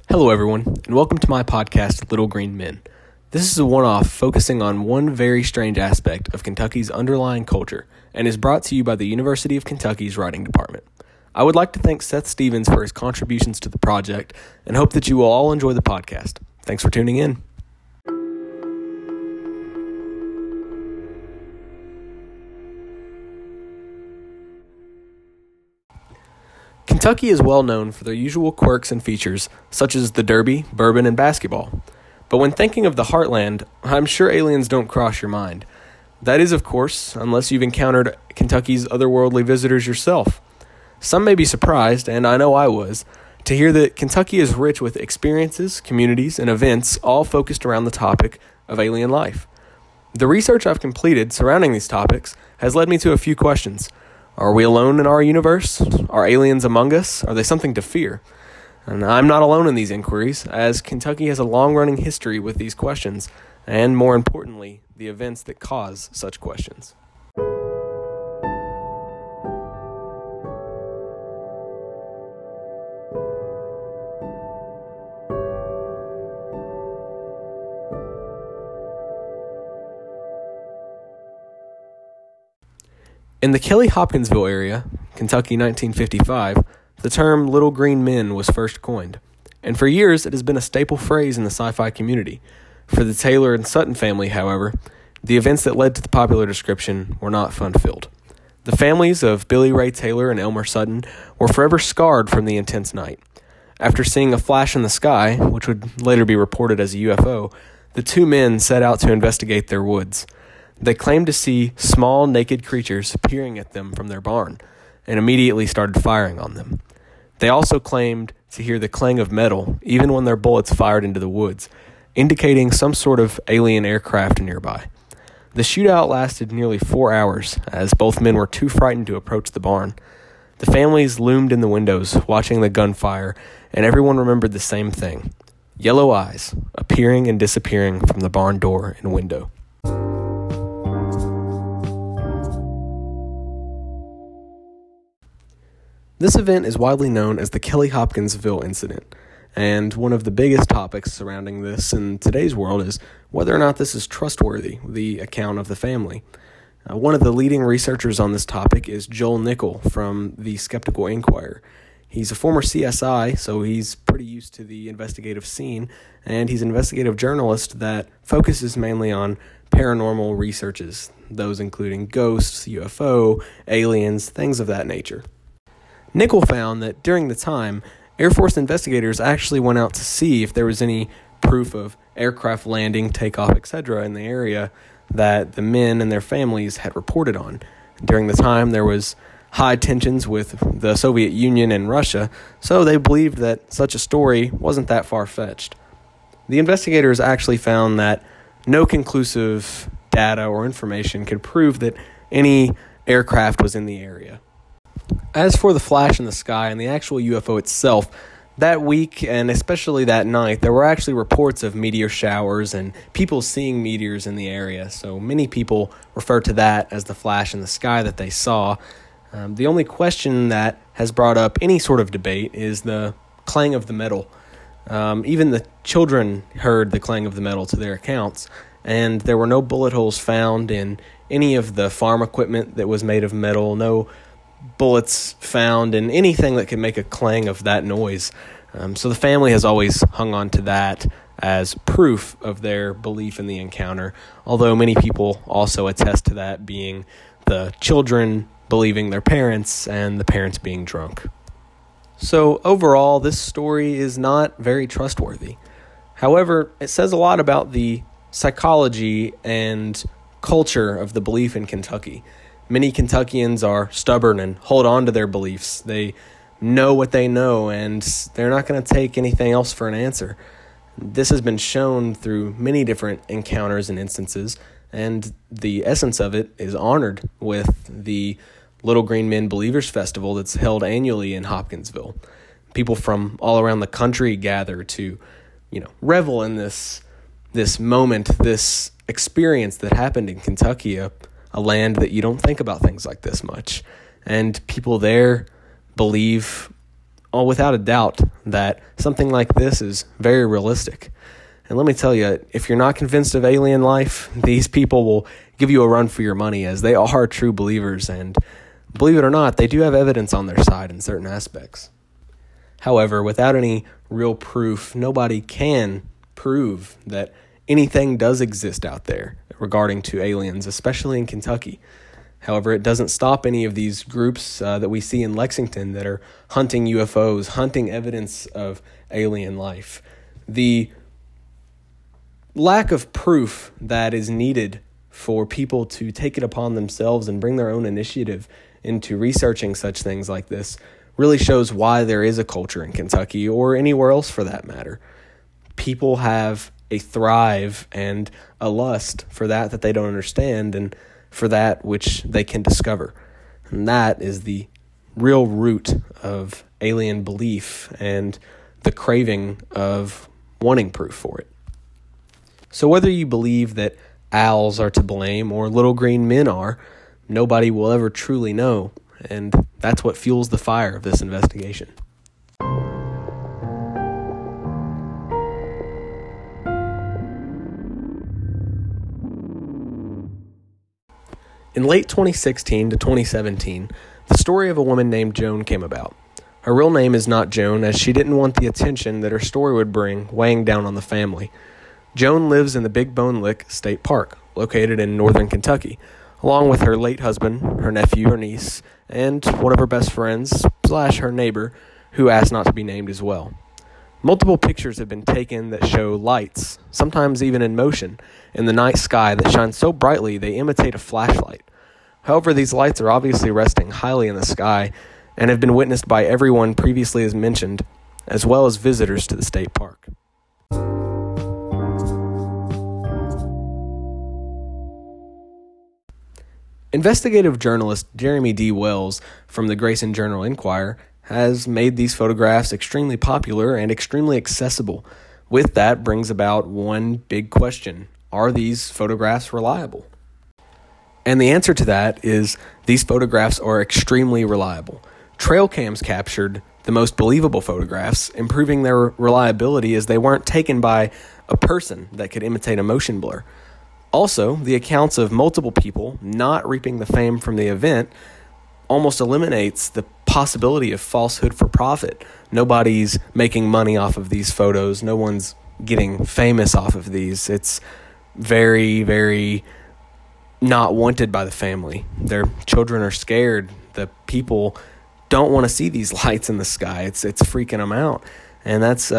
Hello everyone, and welcome to my podcast, Little Green Men. This is a one-off focusing on one very strange aspect of Kentucky's underlying culture, and is brought to you by the University of Kentucky's Writing Department. I would like to thank Seth Stevens for his contributions to the project, and hope that you will all enjoy the podcast. Thanks for tuning in. Kentucky is well known for their usual quirks and features, such as the Derby, bourbon, and basketball. But when thinking of the heartland, I'm sure aliens don't cross your mind. That is, of course, unless you've encountered Kentucky's otherworldly visitors yourself. Some may be surprised, and I know I was, to hear that Kentucky is rich with experiences, communities, and events all focused around the topic of alien life. The research I've completed surrounding these topics has led me to a few questions. Are we alone in our universe? Are aliens among us? Are they something to fear? And I'm not alone in these inquiries, as Kentucky has a long-running history with these questions, and more importantly, the events that cause such questions. In the Kelly-Hopkinsville area, Kentucky 1955, the term Little Green Men was first coined, and for years it has been a staple phrase in the sci-fi community. For the Taylor and Sutton family, however, the events that led to the popular description were not fun-filled. The families of Billy Ray Taylor and Elmer Sutton were forever scarred from the intense night. After seeing a flash in the sky, which would later be reported as a UFO, the two men set out to investigate their woods. They claimed to see small, naked creatures peering at them from their barn, and immediately started firing on them. They also claimed to hear the clang of metal, even when their bullets fired into the woods, indicating some sort of alien aircraft nearby. The shootout lasted nearly 4 hours, as both men were too frightened to approach the barn. The families loomed in the windows, watching the gunfire, and everyone remembered the same thing: yellow eyes appearing and disappearing from the barn door and window. This event is widely known as the Kelly-Hopkinsville incident, and one of the biggest topics surrounding this in today's world is whether or not this is trustworthy, the account of the family. One of the leading researchers on this topic is Joel Nickell from the Skeptical Inquirer. He's a former CSI, so he's pretty used to the investigative scene, and he's an investigative journalist that focuses mainly on paranormal researches, those including ghosts, UFO, aliens, things of that nature. Nickell found that during the time, Air Force investigators actually went out to see if there was any proof of aircraft landing, takeoff, etc. in the area that the men and their families had reported on. During the time, there was high tensions with the Soviet Union and Russia, so they believed that such a story wasn't that far-fetched. The investigators actually found that no conclusive data or information could prove that any aircraft was in the area. As for the flash in the sky and the actual UFO itself, that week and especially that night, there were actually reports of meteor showers and people seeing meteors in the area. So many people refer to that as the flash in the sky that they saw. The only question that has brought up any sort of debate is the clang of the metal. Even the children heard the clang of the metal to their accounts, and there were no bullet holes found in any of the farm equipment that was made of metal, no bullets found in anything that could make a clang of that noise. So the family has always hung on to that as proof of their belief in the encounter, although many people also attest to that being the children believing their parents and the parents being drunk. So overall, this story is not very trustworthy. However, it says a lot about the psychology and culture of the belief in Kentucky. Many Kentuckians are stubborn and hold on to their beliefs. They know what they know, and they're not going to take anything else for an answer. This has been shown through many different encounters and instances, and the essence of it is honored with the Little Green Men Believers Festival that's held annually in Hopkinsville. People from all around the country gather to, revel in this moment, this experience that happened in Kentucky, a land that you don't think about things like this much. And people there believe without a doubt that something like this is very realistic. And let me tell you, if you're not convinced of alien life, these people will give you a run for your money, as they are true believers, and believe it or not, they do have evidence on their side in certain aspects. However, without any real proof, nobody can prove that anything does exist out there regarding to aliens, especially in Kentucky. However, it doesn't stop any of these groups that we see in Lexington that are hunting UFOs, hunting evidence of alien life. The lack of proof that is needed for people to take it upon themselves and bring their own initiative into researching such things like this really shows why there is a culture in Kentucky, or anywhere else for that matter. People have a thrive and a lust for that they don't understand, and for that which they can discover. And that is the real root of alien belief and the craving of wanting proof for it. So whether you believe that owls are to blame or little green men are, nobody will ever truly know, and that's what fuels the fire of this investigation. In late 2016 to 2017, the story of a woman named Joan came about. Her real name is not Joan, as she didn't want the attention that her story would bring weighing down on the family. Joan lives in the Big Bone Lick State Park, located in northern Kentucky, along with her late husband, her nephew, her niece, and one of her best friends / her neighbor, who asked not to be named as well. Multiple pictures have been taken that show lights, sometimes even in motion, in the night sky that shine so brightly they imitate a flashlight. However, these lights are obviously resting highly in the sky and have been witnessed by everyone previously as mentioned, as well as visitors to the state park. Investigative journalist Jeremy D. Wells from the Grayson Journal-Enquirer has made these photographs extremely popular and extremely accessible. With that brings about one big question: are these photographs reliable? And the answer to that is these photographs are extremely reliable. Trail cams captured the most believable photographs, improving their reliability as they weren't taken by a person that could imitate a motion blur. Also, the accounts of multiple people not reaping the fame from the event almost eliminates the possibility of falsehood for profit. Nobody's making money off of these photos. No one's getting famous off of these. It's very, very not wanted by the family. Their children are scared. The people don't want to see these lights in the sky. It's freaking them out. And that's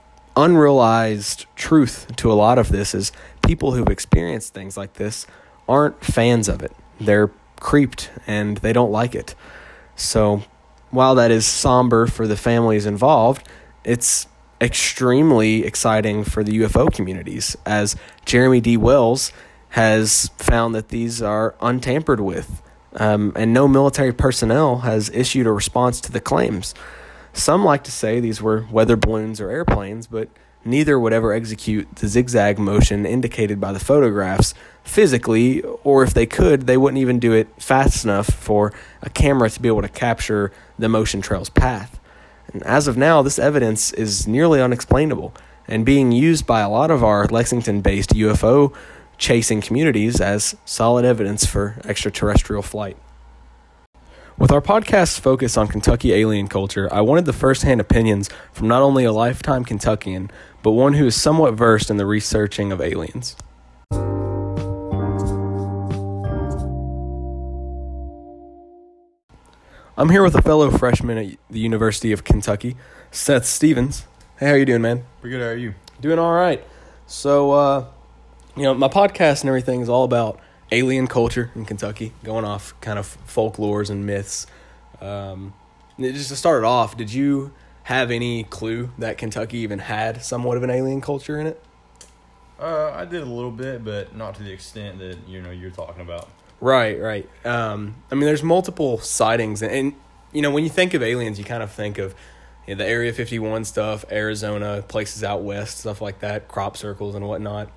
unrealized truth to a lot of this, is people who've experienced things like this aren't fans of it. They're creeped and they don't like it. So while that is somber for the families involved, it's extremely exciting for the UFO communities, as Jeremy D. Wells has found that these are untampered with, and no military personnel has issued a response to the claims. Some like to say these were weather balloons or airplanes, but neither would ever execute the zigzag motion indicated by the photographs physically, or if they could, they wouldn't even do it fast enough for a camera to be able to capture the motion trail's path. And as of now, this evidence is nearly unexplainable and being used by a lot of our Lexington-based UFO chasing communities as solid evidence for extraterrestrial flight. With our podcast's focus on Kentucky alien culture, I wanted the first-hand opinions from not only a lifetime Kentuckian, but one who is somewhat versed in the researching of aliens. I'm here with a fellow freshman at the University of Kentucky, Seth Stevens. Hey, how you doing, man? Pretty good, how are you? Doing all right. So, my podcast and everything is all about alien culture in Kentucky, going off kind of folklores and myths. Just to start it off, did you have any clue that Kentucky even had somewhat of an alien culture in it? I did a little bit, but not to the extent that you're talking about. Right. There's multiple sightings, and when you think of aliens, you kind of think of the Area 51 stuff, Arizona, places out west, stuff like that, crop circles and whatnot.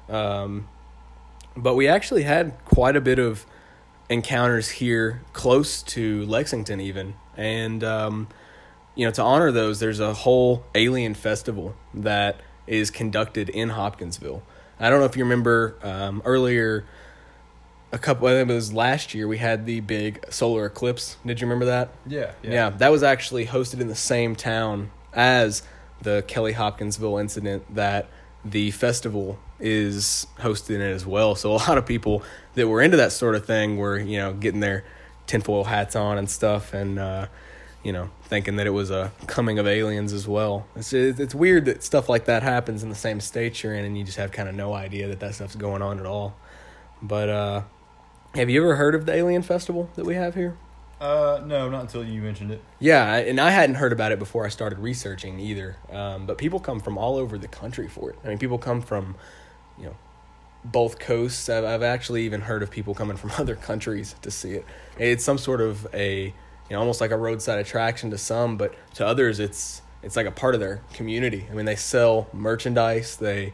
But we actually had quite a bit of encounters here close to Lexington even. And to honor those, there's a whole alien festival that is conducted in Hopkinsville. I don't know if you remember earlier, I think it was last year, we had the big solar eclipse. Did you remember that? Yeah. That was actually hosted in the same town as the Kelly Hopkinsville incident that the festival is hosted in as well. So a lot of people that were into that sort of thing were, getting their tinfoil hats on and stuff, and thinking that it was a coming of aliens as well. It's weird that stuff like that happens in the same state you're in, and you just have kind of no idea that stuff's going on at all. But have you ever heard of the alien festival that we have here? No, not until you mentioned it. Yeah, and I hadn't heard about it before I started researching either. But people come from all over the country for it. I mean, people come from, both coasts. I've actually even heard of people coming from other countries to see it. It's some sort of almost like a roadside attraction to some, but to others it's like a part of their community. I mean, they sell merchandise. They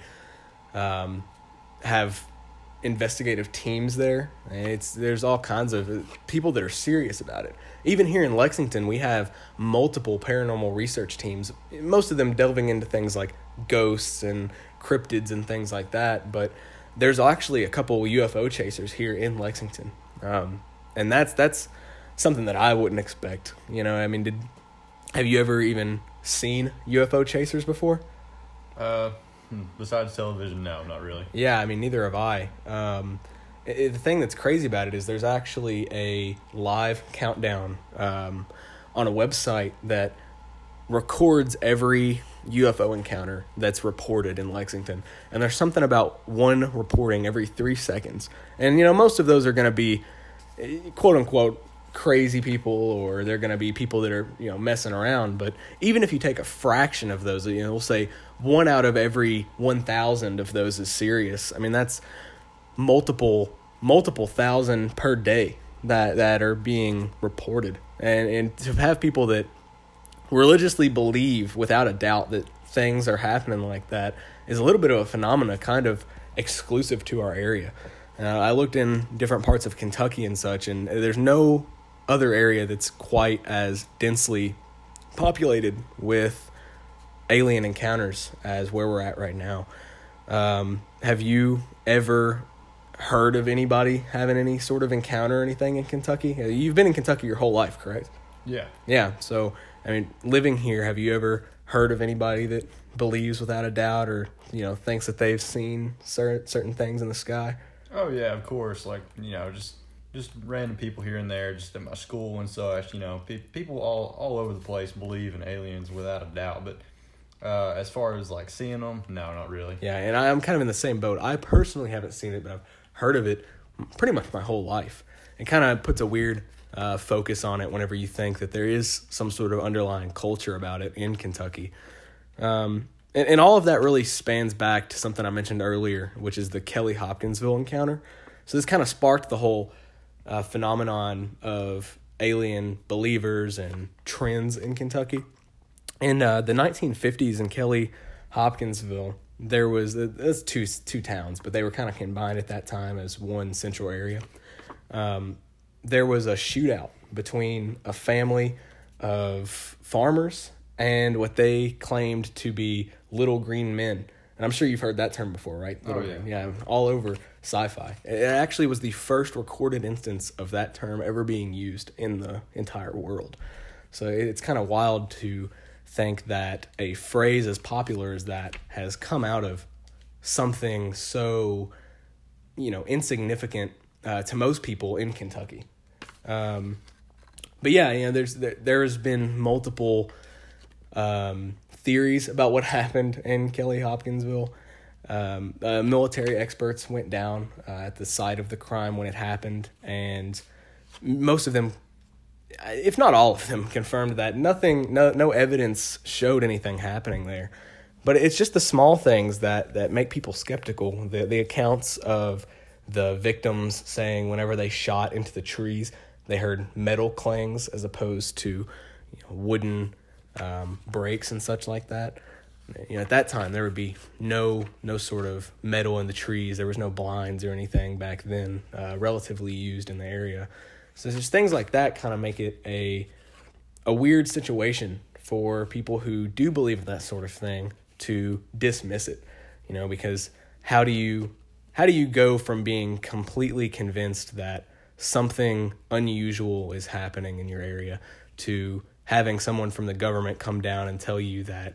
have investigative teams there. There's all kinds of people that are serious about it. Even here in Lexington, we have multiple paranormal research teams, most of them delving into things like ghosts and cryptids and things like that, but there's actually a couple UFO chasers here in Lexington. And that's something that I wouldn't expect. I mean, have you ever even seen UFO chasers before? Besides television, no, not really. Yeah, I mean, neither have I. The thing that's crazy about it is there's actually a live countdown on a website that records every UFO encounter that's reported in Lexington. And there's something about one reporting every 3 seconds. And, most of those are going to be, quote-unquote, crazy people, or they're going to be people that are, messing around. But even if you take a fraction of those, we'll say 1 out of every 1,000 of those is serious. I mean, that's multiple thousand per day that are being reported. And to have people that religiously believe without a doubt that things are happening like that is a little bit of a phenomena kind of exclusive to our area. I looked in different parts of Kentucky and such, and there's no other area that's quite as densely populated with alien encounters as where we're at right now. Have you ever heard of anybody having any sort of encounter or anything in Kentucky? You've been in Kentucky your whole life, correct? Yeah. Yeah, so, I mean, living here, have you ever heard of anybody that believes without a doubt or, thinks that they've seen certain things in the sky? Oh, yeah, of course. Like, just random people here and there, just at my school and such. People all over the place believe in aliens without a doubt. But as far as, like, seeing them, no, not really. Yeah, and I'm kind of in the same boat. I personally haven't seen it, but I've heard of it pretty much my whole life. It kind of puts a weird focus on it whenever you think that there is some sort of underlying culture about it in Kentucky. And all of that really spans back to something I mentioned earlier, which is the Kelly Hopkinsville encounter. So this kind of sparked the whole phenomenon of alien believers and trends in Kentucky. In the 1950s in Kelly Hopkinsville, there was two towns, but they were kind of combined at that time as one central area. There was a shootout between a family of farmers and what they claimed to be little green men. And I'm sure you've heard that term before, right? Little yeah. Green. Yeah, all over sci-fi. It actually was the first recorded instance of that term ever being used in the entire world. So it's kind of wild to think that a phrase as popular as that has come out of something so, insignificant to most people in Kentucky. But yeah, there's been multiple theories about what happened in Kelly Hopkinsville. Military experts went down at the site of the crime when it happened, and most of them, if not all of them, confirmed that no evidence showed anything happening there. But it's just the small things that make people skeptical. The accounts of the victims saying whenever they shot into the trees, they heard metal clangs as opposed to wooden breaks and such like that. At that time, there would be no sort of metal in the trees. There was no blinds or anything back then, relatively used in the area. So just things like that kind of make it a weird situation for people who do believe that sort of thing to dismiss it, because how do you go from being completely convinced that something unusual is happening in your area to having someone from the government come down and tell you that,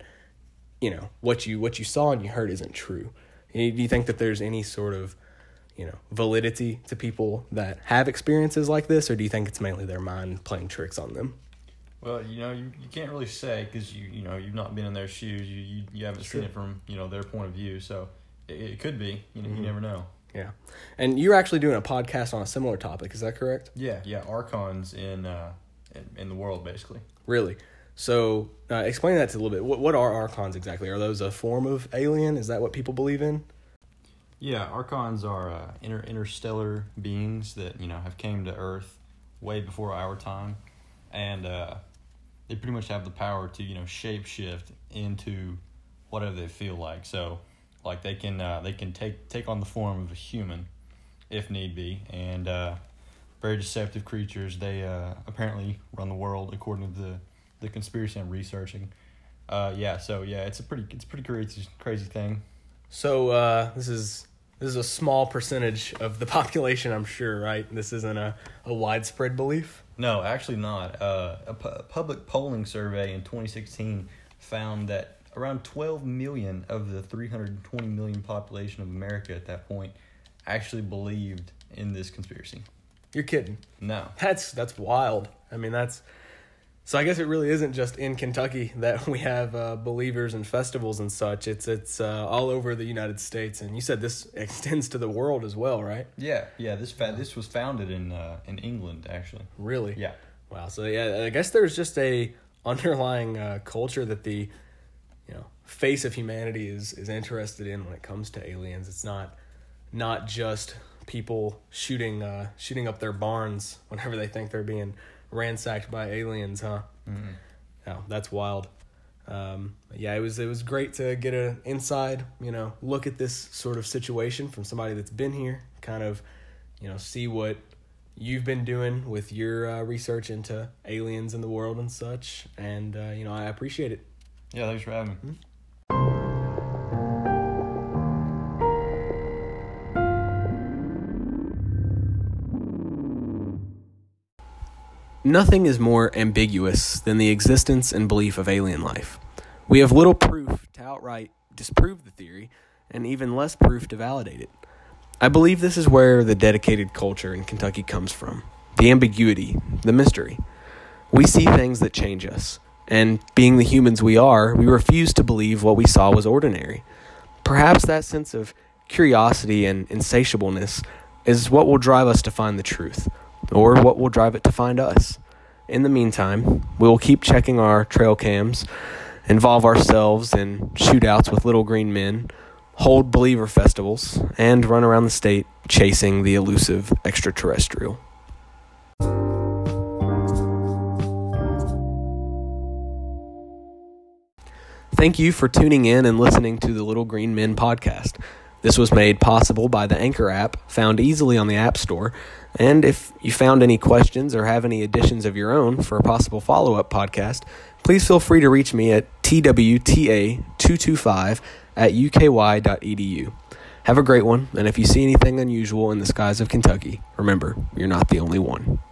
what you saw and you heard isn't true? Do you think that there's any sort of, validity to people that have experiences like this, or do you think it's mainly their mind playing tricks on them? Well, you can't really say because you've not been in their shoes. You haven't seen it from their point of view. So it could be. You never know. Yeah, and you're actually doing a podcast on a similar topic. Is that correct? Yeah. Archons in the world, basically. Really? So explain that to a little bit. What are archons exactly? Are those a form of alien? Is that what people believe in? Yeah, archons are interstellar beings that have came to Earth way before our time, and they pretty much have the power to shape shift into whatever they feel like. So, like they can take on the form of a human, if need be, and very deceptive creatures. They apparently run the world according to the conspiracy I'm researching. It's a pretty crazy thing. So this is a small percentage of the population, I'm sure, right? This isn't a widespread belief? No, actually not. A public polling survey in 2016 found that around 12 million of the 320 million population of America at that point actually believed in this conspiracy. You're kidding? No. That's wild. I mean, so I guess it really isn't just in Kentucky that we have believers and festivals and such. It's all over the United States, and you said this extends to the world as well, right? Yeah. This was founded in England, actually. Really? Yeah. Wow. So yeah, I guess there's just a underlying culture that the face of humanity is interested in when it comes to aliens. It's not just people shooting up their barns whenever they think they're being ransacked by aliens, huh? Mm-hmm. Oh, that's wild. It was great to get an inside, look at this sort of situation from somebody that's been here, kind of, see what you've been doing with your research into aliens in the world and such. And, I appreciate it. Yeah, thanks for having me. Mm-hmm. Nothing is more ambiguous than the existence and belief of alien life. We have little proof to outright disprove the theory, and even less proof to validate it. I believe this is where the dedicated culture in Kentucky comes from. The ambiguity, the mystery. We see things that change us, and being the humans we are, we refuse to believe what we saw was ordinary. Perhaps that sense of curiosity and insatiableness is what will drive us to find the truth, or what will drive it to find us. In the meantime, we will keep checking our trail cams, involve ourselves in shootouts with little green men, hold believer festivals, and run around the state chasing the elusive extraterrestrial. Thank you for tuning in and listening to the Little Green Men podcast. This was made possible by the Anchor app, found easily on the App Store. And if you found any questions or have any additions of your own for a possible follow-up podcast, please feel free to reach me at twta225@uky.edu. Have a great one, and if you see anything unusual in the skies of Kentucky, remember, you're not the only one.